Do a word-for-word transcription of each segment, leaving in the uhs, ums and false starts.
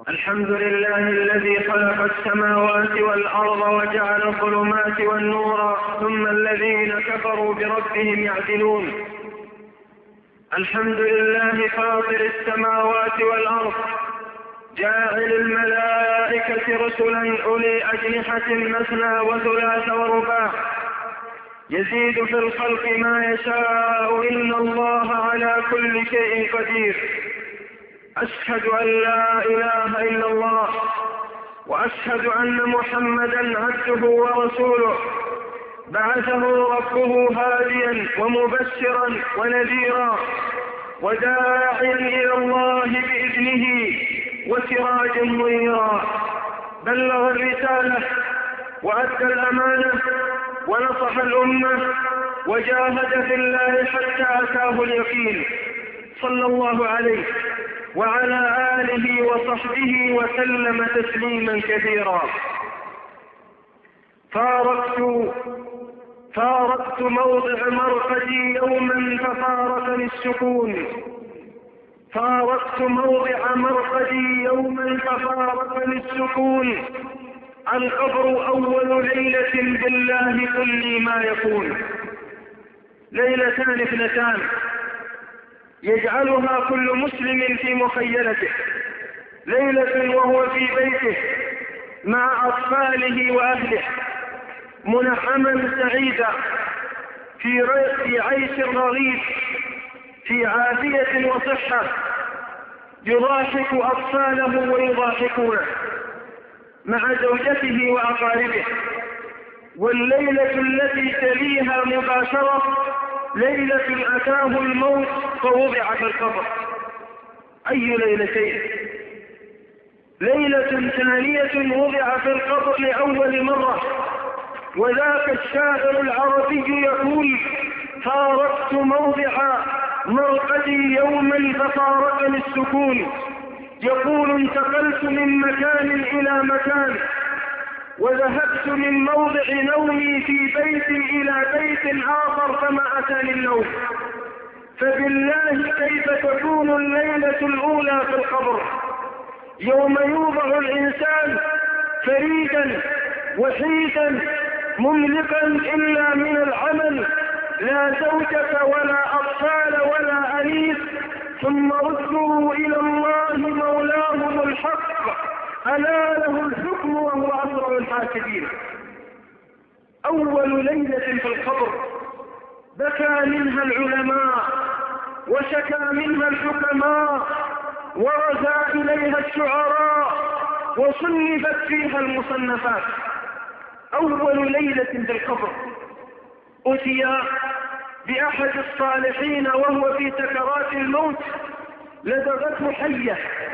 الحمد لله الذي خلق السماوات والأرض وجعل الظلمات والنور ثم الذين كفروا بربهم يعدلون. الحمد لله فاطر السماوات والأرض جاعل الملائكة رسلا أولي أجنحة مثنى وثلاث ورباع يزيد في الخلق ما يشاء إن الله على كل شيء قدير. أشهد أن لا إله إلا الله وأشهد أن محمدا عبده ورسوله بعثه ربه هاديا ومبشرا ونذيرا وداعيا إلى الله بإذنه وسراجا منيرا. بلغ الرسالة وأدى الأمانة ونصح الأمة وجاهد في الله حتى أتاه اليقين، صلى الله عليه وعلى آله وصحبه وسلم تسليما كثيرا. فارقت فارقت موضع مرقدي يوما ففارقني السكون فارقت موضع مرقدي يوما ففارقني السكون. القبر أول ليلة بالله كل ما يكون. ليلتان اثنتان يجعلها كل مسلم في مخيلته، ليلة وهو في بيته مع أطفاله وأهله منعما سعيدا في عيش رغيد في عافية وصحة، يضاحك أطفاله ويضاحكونه مع زوجته وأقاربه. والليلة التي تليها مباشرة ليلة أتاه الموت فوضع في القبر. أي ليلتين؟ ليلة ثانية وضع في القبر لأول مرة، وذاك الشاعر العربي يقول: فارقت موضع مرقدي يوما ففارقني السكون. يقول: انتقلت من مكان إلى مكان وذهبت من موضع نومي في بيتي إلى بيت آخر فما أتاني النوم. فبالله كيف تكون الليلة الأولى في القبر يوم يوضع الإنسان فريدا وحيدا مملقا إلا من العمل، لا زوجة ولا أطفال ولا أنيس، ثم ردوا إلى الله مولاهم الحق ألا له الحكم وهو أسرع الحاسبين. أول ليلة في القبر بكى منها العلماء وشكى منها الحكماء ورثى إليها الشعراء وصنفت فيها المصنفات. أول ليلة في القبر أتي بأحد الصالحين وهو في سكرات الموت، لدغته حية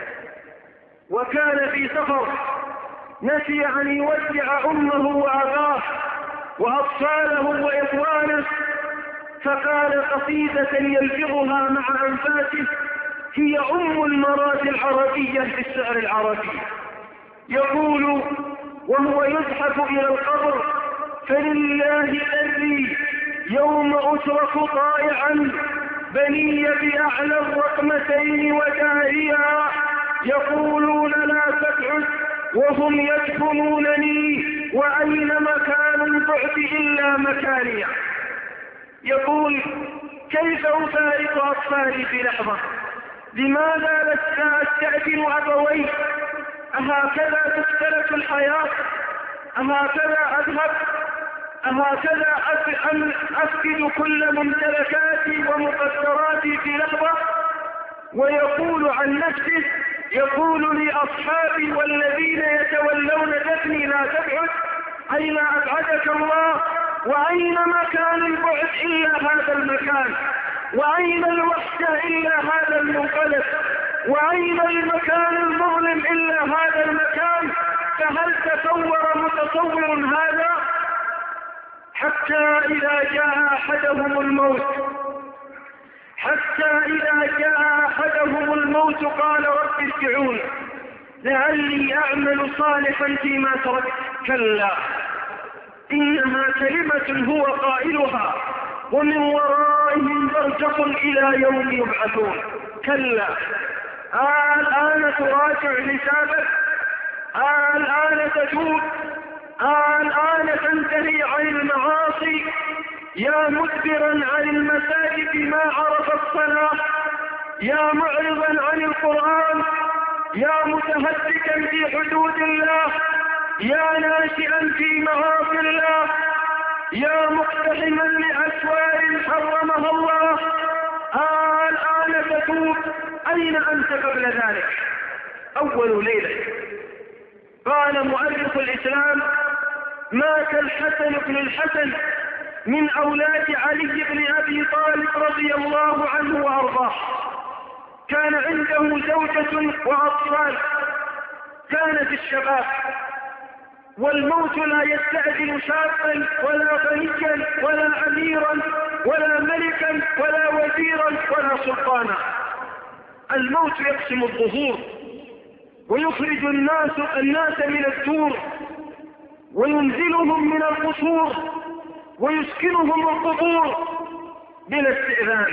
وكان في سفر، نسي أن يودع أمه وأباه وأطفاله وإخوانه، فقال قصيدة يلفظها مع أنفاسه هي أم المرات العربية في الشعر العربي. يقول وهو يزحف إلى القبر: فلله ذري يوم أترك طائعا بني بأعلى الرقمتين وداريا، يقولون لا تبعد وهم يدفنونني وأين مكان البعد إلا مكاني. يقول: كيف أفارق أطفالي في لحظة؟ لماذا لا أستأذن أبوي؟ أهكذا تستلك الحياة؟ أهكذا أذهب؟ أهكذا أفقد كل ممتلكاتي ومقدراتي في لحظة؟ ويقول عن نفسه، يقول لأصحابي والذين يتولون دفني: لا تبعد، أين أبعدك الله؟ وأين مكان البعد إلا هذا المكان؟ وأين الوحدة إلا هذا المنقلب؟ وأين المكان المظلم إلا هذا المكان؟ فهل تصور متصور هذا؟ حتى إذا جاء أحدهم الموت حتى إذا جاء أحدهم الموت قال: رب ارجعون لعلي أعمل صالحا فيما تركت. كلا إنها كلمة هو قائلها ومن ورائهم برزخ إلى يوم يبعثون. كلا الآن تراجع حسابك، الآن تتوب، الآن تنتهي عن المعاصي. يا مدبرا عن المساجد ما عرف الصلاة، يا معرضا عن القرآن، يا متهتكا في حدود الله، يا ناشئا في معاصي الله، يا مقتحما لأسوار حرمها الله، الآن تتوب. أين أنت قبل ذلك؟ أول ليلة قال مؤرخ الإسلام: مات الحسن بن الحسن من أولاد علي بن أبي طالب رضي الله عنه وأرضاه، كان عنده زوجة وأطفال، كانت الشباب، والموت لا يستأذن شابا ولا غنيا ولا أميرا ولا ملكا ولا وزيرا ولا سلطانا. الموت يقسم الظهور ويخرج الناس الناس من الدور وينزلهم من القصور ويسكنهم القبور بلا استئذان.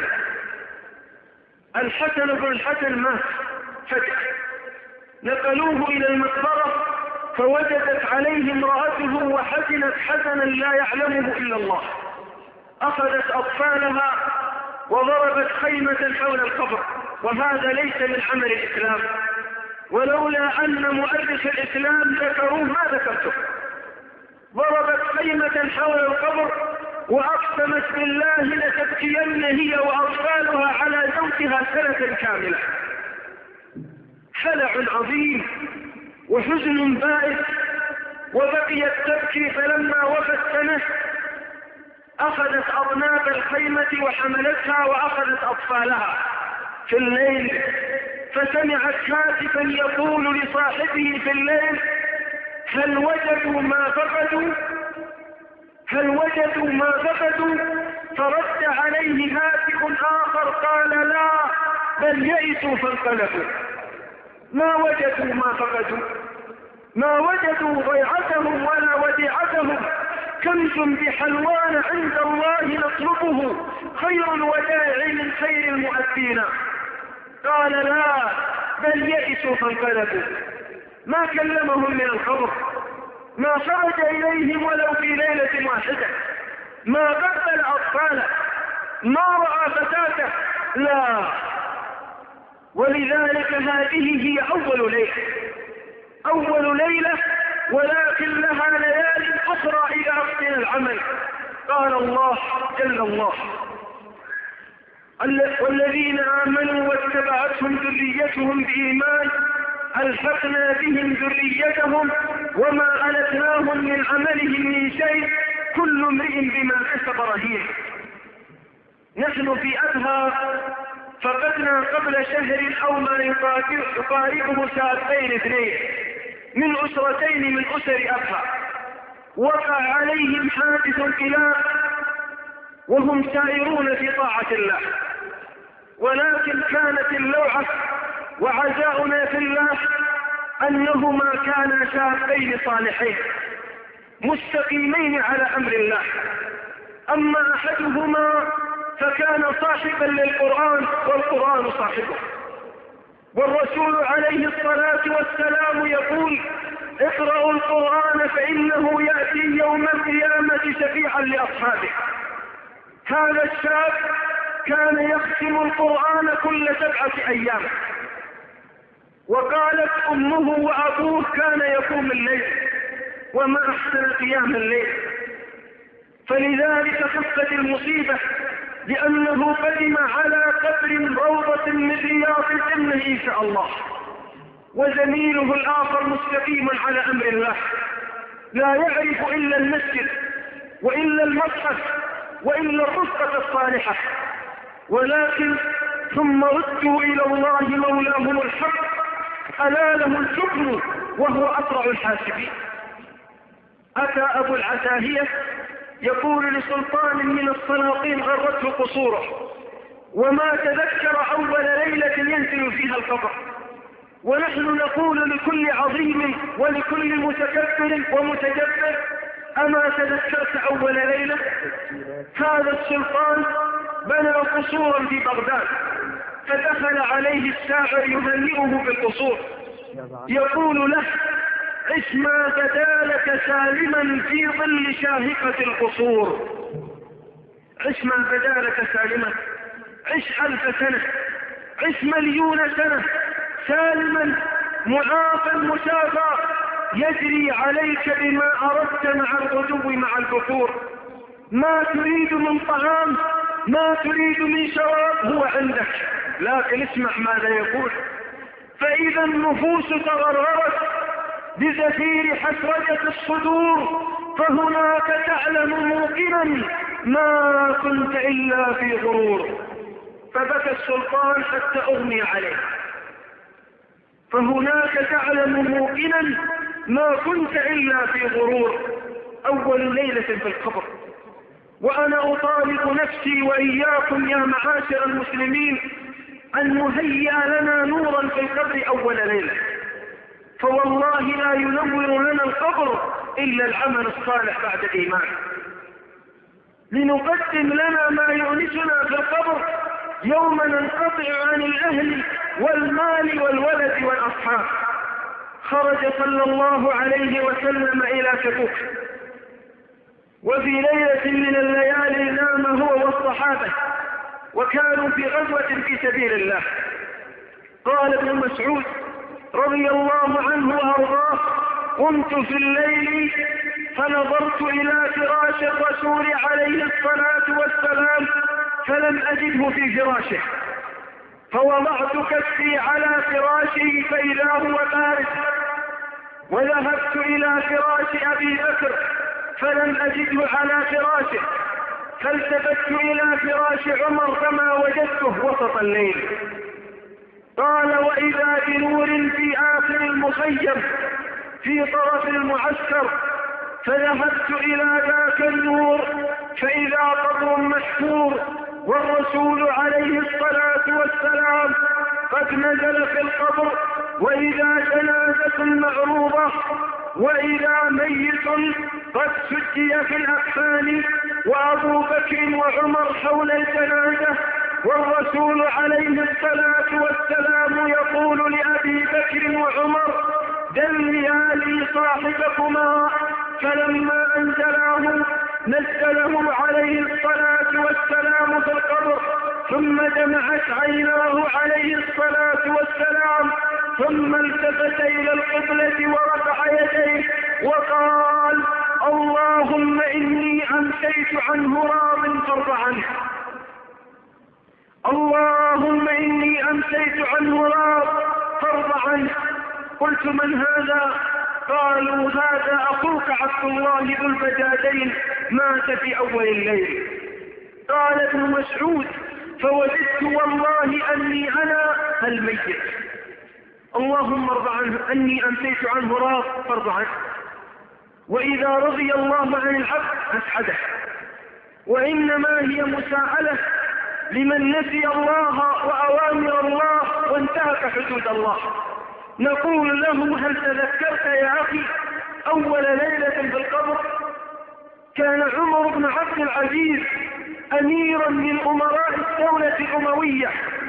الحسن بن الحسن مات فجأة، نقلوه إلى المقبرة فوجدت عليه امرأته وحزنت حزنا لا يعلمه إلا الله. أخذت أطفالها وضربت خيمة حول القبر، وهذا ليس من عمل الإسلام، ولولا أن مؤرخ الإسلام ذكروه ما ذكرته. ضربت خيمة حول القبر وأقسمت بالله لتبكين هي وأطفالها على زوجها سنة كاملة. خلع عظيم وحزن بائس، وبقيت تبكي. فلما وفت سنة أخذت أطناب الخيمة وحملتها وأخذت أطفالها في الليل، فسمعت هاتفا يقول لصاحبه في الليل: هل وجدوا ما فقدوا؟ هل وجدوا ما فقدوا؟ فرد عليه هاتف آخر قال: لا، بل يئسوا فانقلبوا. ما وجدوا ما فقدوا، ما وجدوا ضيعتهم ولا وديعتهم. كنز بحلوان عند الله نطلبه، خير الودائع من خير المؤدين. قال: لا، بل يئسوا فانقلبوا. ما كلمهم من الخبر، ما خرج إليهم ولو في ليلة واحدة، ما قبل أطفاله، ما رأى فتاته، لا. ولذلك هذه هي أول ليلة، أول ليلة، ولكن لها ليال أخرى إذا أحسن العمل. قال الله جل الله: والذين آمنوا واتبعتهم ذريتهم بإيمان ألحقنا بهم ذريتهم وما ألتناهم من عملهم من شيء كل امرئ بما كسب رهين. نحن في أبها فقدنا قبل شهر أو ما يقاربه شابين اثنين من أسرتين من أسر أبها، وقع عليهم حادث الكلاب وهم سائرون في طاعة الله، ولكن كانت اللوعة وعزاؤنا في الله أنهما كانا شابين صالحين مستقيمين على أمر الله. أما أحدهما فكان صاحبا للقرآن والقرآن صاحبه، والرسول عليه الصلاة والسلام يقول: اقرأوا القرآن فإنه يأتي يوم القيامة شفيعا لأصحابه. هذا الشاب كان يختم القرآن كل سبعة أيام، وقالت أمه وأبوه كان يقوم الليل، وما أحسن قيام الليل. فلذلك خفت المصيبة، لأنه قدم على قبر روضة من رياض الجنة إن شاء الله، وزميله الآخر مستقيم على أمر الله، لا يعرف إلا المسجد وإلا المصحف وإلا الرفقة الصالحة، ولكن ثم ردوا إلى الله مولاهم الحق ألا له الحكم وهو أسرع الحاسبين. أتى أبو العتاهية يقول لسلطان من السلاطين غرته قصوره، وما تذكر أول ليلة ينزل فيها القبر، ونحن نقول لكل عظيم ولكل متكبر ومتجبر: أما تذكرت أول ليلة؟ هذا السلطان بنى قصورا في بغداد فدخل عليه الشاعر يهنئه بالقصور، يقول له: عش ما بدا لك سالما في ظل شاهقة القصور. عش ما بدا لك سالما، عش ألف سنة، عش مليون سنة سالما معافا مشافى، يجري عليك بما أردت مع الغدو مع البكور. ما تريد من طعام، ما تريد من شراب هو عندك، لكن اسمع ماذا يقول: فإذا النفوس تغرغرت بزفير حسرجة الصدور، فهناك تعلم موقنا ما كنت إلا في غرور. فبكى السلطان حتى أغمي عليه. فهناك تعلم موقنا ما كنت إلا في غرور. أول ليلة في القبر، وأنا أطالب نفسي وإياكم يا معاشر المسلمين أن نهيئ لنا نورا في القبر أول ليلة، فوالله لا ينور لنا القبر إلا العمل الصالح بعد الإيمان. لنقدم لنا ما يؤنسنا في القبر يوم ننقطع عن الأهل والمال والولد والأصحاب. خرج صلى الله عليه وسلم إلى تبوك، وفي ليلة من الليالي نام هو والصحابة، وكانوا في غزوة في سبيل الله. قال ابن مسعود رضي الله عنه وأرضاه: قمت في الليل فنظرت إلى فراش الرسول عليه الصلاة والسلام فلم أجده في فراشه، فوضعت كفي على فراشه فإذا هو بارد، وذهبت إلى فراش أبي بكر فلم أجده على فراشه، فالتفت إلى فراش عمر فما وجدته وسط الليل. قال: وإذا بنور في آخر المخيم في طرف المعسكر، فذهبت إلى ذاك النور فإذا قبر محفور والرسول عليه الصلاة والسلام قد نزل في القبر، وإذا جنازة معروضة، وإذا ميت قد سجي في الأكفان، وأبو بكر وعمر حول الجنازة، والرسول عليه الصلاة والسلام يقول لأبي بكر وعمر: دليا لي صاحبكما. فلما أنزلاه نزله عليه الصلاة والسلام في القبر، ثم دمعت عيناه عليه الصلاة والسلام، ثم التفت إلى القبلة ورفع يديه وقال: اللهم إني أمسيت عنه راض فارض عنه. اللهم إني أمسيت عنه راض فارض عنه. قلت: من هذا؟ قالوا: هذا أخوك عبد الله ذو البجادين مات في أول الليل. قال ابن مسعود: فوجدت والله أني أنا الميت. اللهم ارض عنه، أني أمسيت عنه راض فارض عنه. وإذا رضي الله عن العبد أسعده، وإنما هي مساءلة لمن نسي الله وأوامر الله وانتهك حدود الله. نقول له: هل تذكرت يا أخي أول ليلة في القبر؟ كان عمر بن عبد العزيز أميرا من أمراء الدولة الأموية،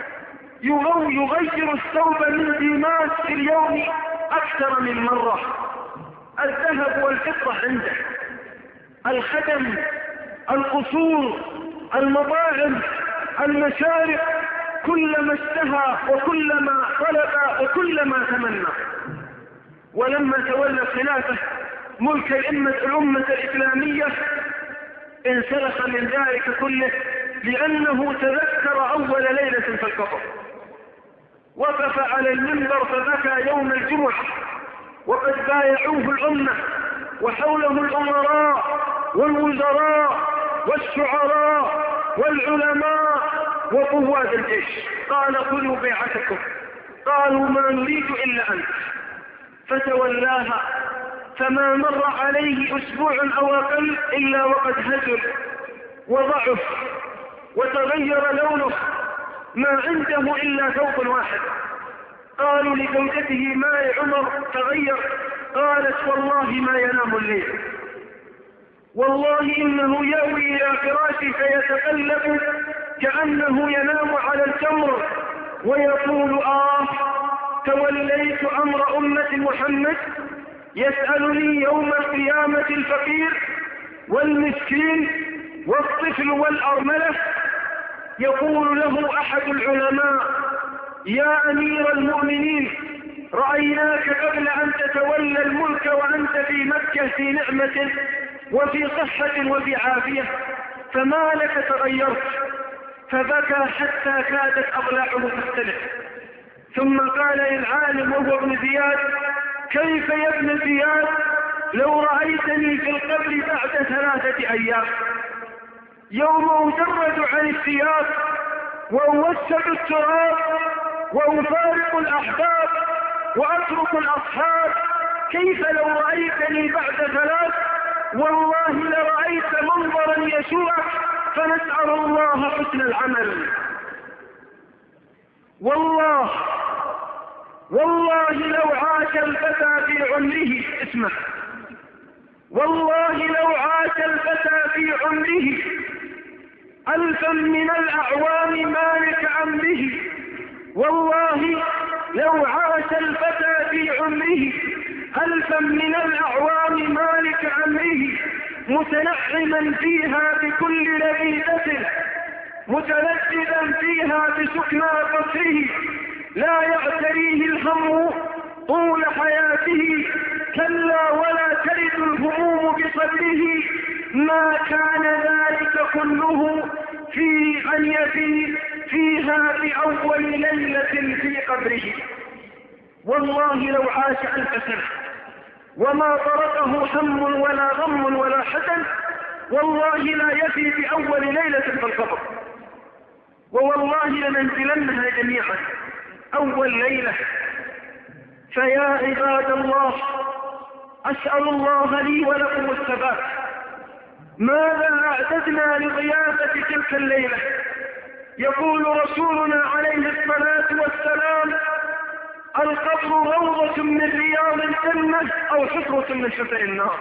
يغير الثوب من ديماس في اليوم أكثر من مرة. الذهب والفضة عنده، الخدم، القصور، المطاعم، المشارب، كلما اشتهى وكلما طلب وكلما تمنى. ولما تولى الخلافة ملك الأمة, الأمة الإسلامية انسلخ من ذلك كله، لأنه تذكر أول ليلة في القبر. وقف على المنبر فبكى يوم الجمعة، وقد بايعوه الأمة، وحوله الأمراء والوزراء والشعراء والعلماء وقواد الجيش. قال: خذوا بيعتكم. قالوا: ما نريد إلا أنت. فتولاها، فما مر عليه أسبوع أو أقل إلا وقد هزل وضعف وتغير لونه، ما عنده إلا ثوب واحد. قالوا لزوجته: ما يا عمر تغير؟ قالت: والله ما ينام الليل، والله إنه يأوي إلى فراشه فيتقلب كأنه ينام على التمر، ويقول آه توليت أمر أمة محمد، يسألني يوم القيامة الفقير والمسكين والطفل والأرملة. يقول له أحد العلماء: يا أمير المؤمنين، رأيناك قبل أن تتولى الملك وأنت في مكة في نعمة وفي صحة وفي عافية، فما لك تغيرت؟ فبكى حتى كادت أضلاعه تختلف، ثم قال للعالم وهو ابن زياد: كيف يا ابن زياد لو رأيتني في القبر بعد ثلاثة أيام، يوم أجرد عن الثياب وأوسد التراب وأفارق الأحباب وأترك الأصحاب، كيف لو رأيتني بعد ثلاث؟ والله لرأيت منظرا يسوعك، فنسأل الله حسن العمل. والله والله لو عاش الفتى في عمره، اسمع، والله لو عاش الفتى في عمره ألفا من الأعوام مالك أمره، والله لو عاش الفتى في عمره ألفا من الأعوام مالك أمره، متنعما فيها بكل لذيذة، متلذذا فيها بسكنى قصره، لا يعتريه الهم طول حياته، كلا ولا تلد الهموم بصدره، ما كان ذلك كله في أن يفي فيها بأول ليلة في قبره. والله لو عاش ألف سنة وما طرقه هم ولا غم ولا حزن، والله لا يفي بأول ليلة في القبر، ووالله لننزلنها جميعا أول ليلة. فيا عباد الله، أسأل الله لي ولكم الثبات. ماذا أعددنا لضيافة تلك الليلة؟ يقول رسولنا عليه الصلاة والسلام: القبر روضة من رياض الجنة أو حفرة من حفر النار.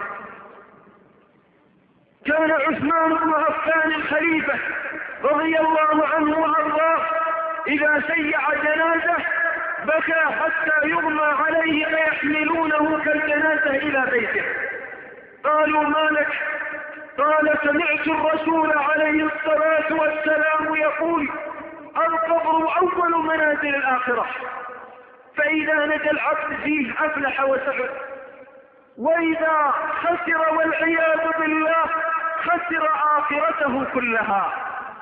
كان عثمان بن عفان الخليفة رضي الله عنه وأرضاه إذا شيع جنازة بكى حتى يغمى عليه فيحملونه كالجنازة إلى بيته. قالوا: ما لك؟ قال: سمعت الرسول عليه الصلاة والسلام يقول: القبر أول منازل الآخرة، فإذا نجا العبد فيه أفلح وسعد، وإذا خسر والعياذ بالله خسر آخرته كلها.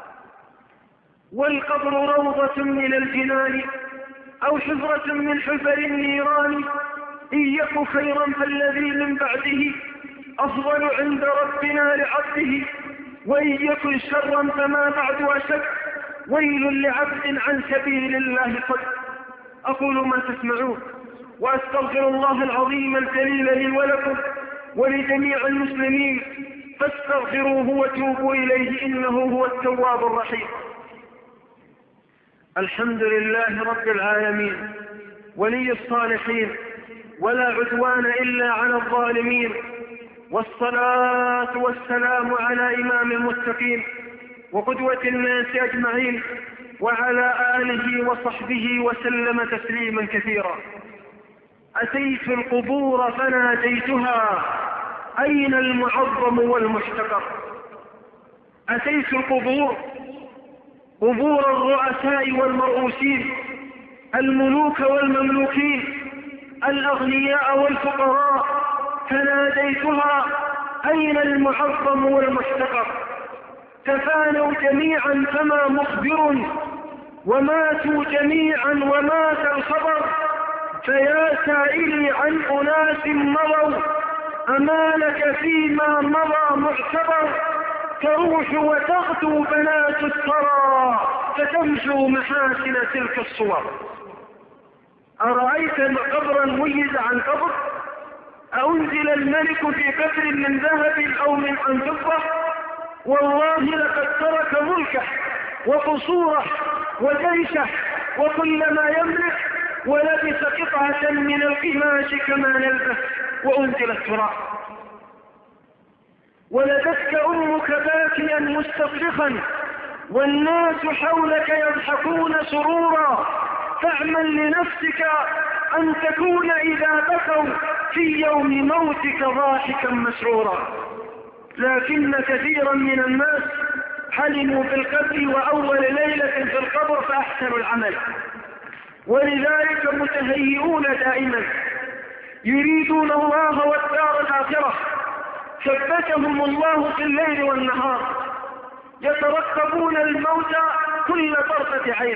والقبر روضة من الجنان أو حفرة من حفر النيران، إن يك خيرا فالذي من بعده أفضل عند ربنا لعبده، وإن يكن شرا فما بعد أشد، ويل لعبد عن سبيل الله صد. أقول ما تسمعون وأستغفر الله العظيم الجليل لي ولكم ولجميع المسلمين، فاستغفروه وتوبوا إليه إنه هو التواب الرحيم. الحمد لله رب العالمين ولي الصالحين، ولا عدوان إلا على الظالمين، والصلاة والسلام على إمام المتقين وقدوة الناس أجمعين، وعلى آله وصحبه وسلم تسليما كثيرا. أتيت القبور فناديتها: أين المعظم والمحتقر؟ أتيت القبور، قبور الرؤساء والمرؤوسين، الملوك والمملوكين، الأغنياء والفقراء، فناديتها: أين المعظم والمحتقر؟ تفانوا جميعا فما مخبر، وماتوا جميعا ومات الخبر، فيا سائلي عن أناس مضوا، أما لك فيما مضى معتبر؟ تروح وتغدو بنات الثرى، فتمشوا محاسن تلك الصور. أرأيت قبرا ميز عن قبر؟ أنزل الملك في قبر من ذهب أو من فضة؟ والله لقد ترك ملكه وقصوره وجيشه وكل ما يملك، ولبس قطعة من القماش كما نلبس، وأنزل التراب. ولدتك أمك باكيا مستصرخا، والناس حولك يضحكون سرورا، فاعمل لنفسك أن تكون إذا بكوا في يوم موتك ضاحكا مسرورا. لكن كثيرا من الناس حلموا بالقبر وأول ليلة في القبر فأحسنوا العمل، ولذلك متهيئون دائما يريدون الله والدار الآخرة، ثبتهم الله في الليل والنهار، يترقبون الموت كل طرفة عين.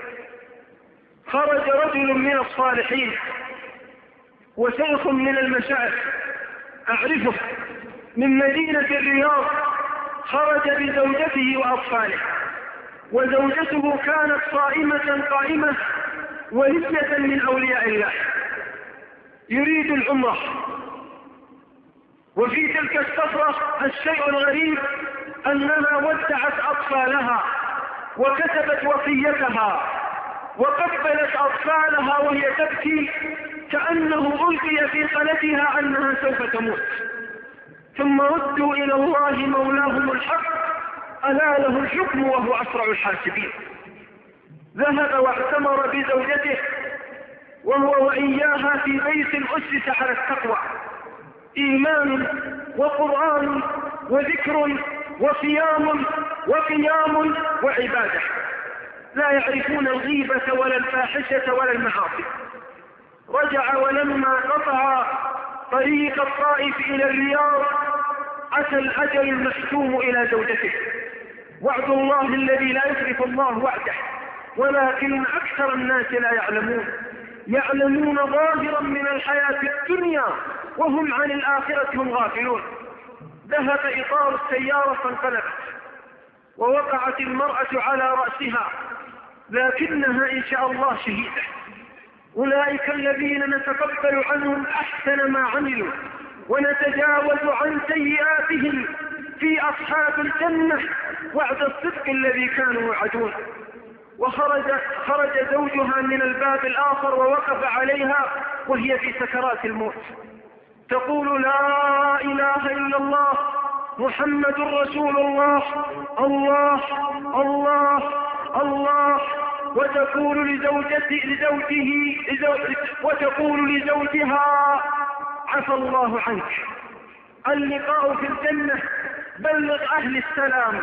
خرج رجل من الصالحين وشيخ من المشايخ أعرفه من مدينة الرياض، خرج بزوجته وأطفاله، وزوجته كانت صائمة قائمة ولية من أولياء الله يريد العمرة. وفي تلك السفرة الشيء الغريب أنها ودعت أطفالها وكتبت وصيتها وقبلت أطفالها وهي تبكي كأنه ألقي في قلبها أنها سوف تموت، ثم ردوا إلى الله مولاهم الحق ألا له الحكم وهو أسرع الحاسبين. ذهب واعتمر بزوجته وهو وإياها في بيت أسس على التقوى، إيمان وقرآن وذكر وصيام وقيام وعبادة، لا يعرفون الغيبة ولا الفاحشة ولا المعاصي. رجع ولما قطع طريق الطائف إلى الرياض أتى الأجل المحتوم إلى زوجته. وعد الله الذي لا يخلف الله وعده، ولكن أكثر الناس لا يعلمون، يعلمون ظاهرا من الحياة الدنيا وهم عن الآخرة هم غافلون. ذهب إطار السيارة فانقلبت ووقعت المرأة على رأسها، لكنها إن شاء الله شهيدة. أولئك الذين نتقبل عنهم أحسن ما عملوا ونتجاوز عن سيئاتهم في أصحاب الجنة وعد الصدق الذي كانوا يوعدون. وخرج خرج زوجها من الباب الآخر ووقف عليها وهي في سكرات الموت تقول لا إله إلا الله محمد رسول الله الله الله الله، وتقول لزوجته لزوجه وتقول لزوجها عفى الله عنك، اللقاء في الجنة، بلغ أهل السلام.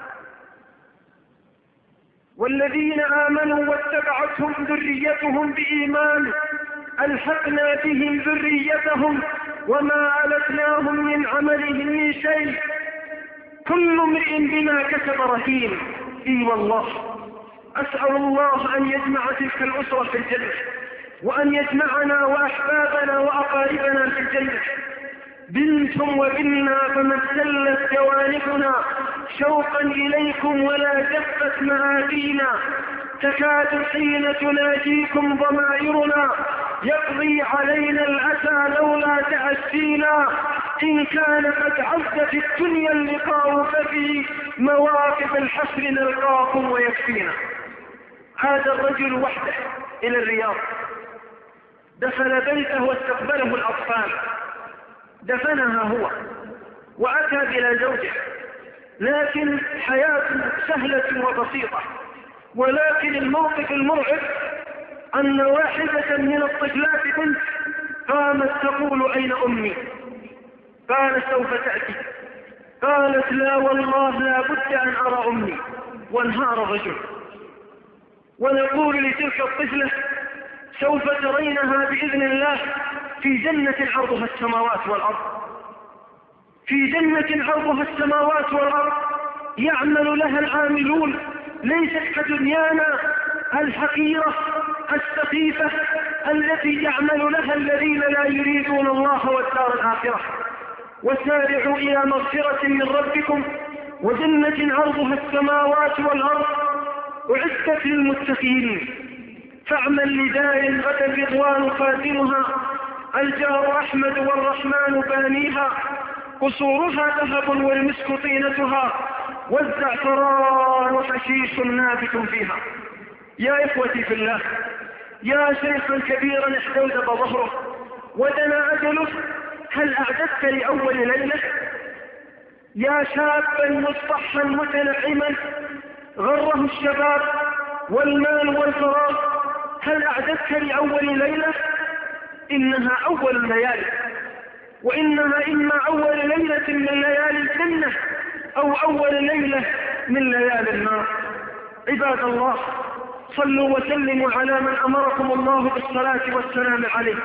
والذين آمنوا واتبعتهم ذريتهم بإيمان ألحقنا بهم ذريتهم وما ألتناهم من عملهم من شيء كل امرئ بما كسب رهين. إي والله أسأل الله أن يجمع تلك الأسرة في الجنة، وأن يجمعنا وأحبابنا وأقاربنا في الجنة. بنتم وبنا فمثلت جوانحنا شوقا إليكم ولا جفت مآتينا، تكاد حين تناجيكم ضمائرنا يقضي علينا الأسى لولا تأسينا. إن كان قد عز في الدنيا اللقاء ففي مواقف الحسر نلقاكم ويكفينا. هذا الرجل وحده إلى الرياض، دخل بيته واستقبله الأطفال، دفنها هو وأتى بلا زوجه، لكن حياة سهلة وبسيطة. ولكن الموقف المرعب أن واحدة من الطفلات بنت قامت تقول أين أمي؟ قال سوف تأتي. قالت لا والله لا بد أن أرى أمي، وانهار الرجل. ونقول لتلك الطفلة سوف ترينها بإذن الله في جنة عرضها السماوات والأرض، في جنة عرضها السماوات والأرض يعمل لها العاملون، ليست كدنيانا الحقيرة السخيفة التي يعمل لها الذين لا يريدون الله والدار الآخرة. وسارعوا إلى مغفرة من ربكم وجنة عرضها السماوات والأرض أعدت للمتقين. فاعمل لدار غدا رضوان خاتمها، الجار أحمد والرحمن بانيها، قصورها ذهب والمسك طينتها، والزعفران حشيش نابت فيها. يا إخوتي في الله، يا شيخا كبيرا احتوزب ظهره ودنا أجله، هل أعددت لأول ليلة؟ يا شابا مصطحا متنعما غره الشباب والمال والفراغ، هل أعددت لأول ليلة؟ إنها أول الليالي، وإنها إما أول ليلة من ليالي الجنة أو أول ليلة من ليالي النار. عباد الله، صلوا وسلموا على من أمركم الله بالصلاة والسلام عليه،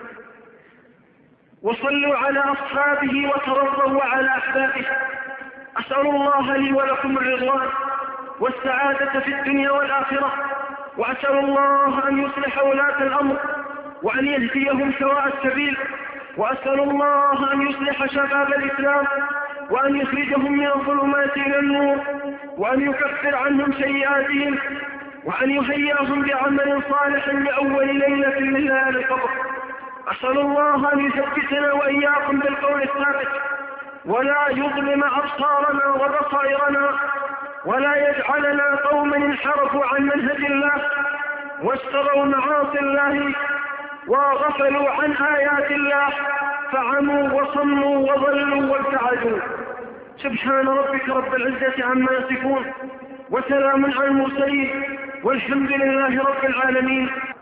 وصلوا على أصحابه وترضوا على أحبابه. أسأل الله لي ولكم الرضوان والسعادة في الدنيا والآخرة، وأسأل الله أن يصلح ولاة الأمر وأن يهديهم سواء السبيل، وأسأل الله أن يصلح شباب الإسلام وأن يخرجهم من الظلمات إلى النور، وأن يكفر عنهم سيئاتهم، وأن يهيئهم بعمل صالح لأول ليلة من ليالي القبر. أسأل الله أن يثبتنا وإياكم بالقول الثابت، ولا يظلم أبصارنا وبصائرنا، ولا يجعلنا قوما انحرفوا عن منهج الله واشتروا معاصي الله وغفلوا عن آيات الله فعموا وصموا وضلوا وابتعدوا. سبحان ربك رب العزة عما يصفون، وسلام على المرسلين، والحمد لله رب العالمين.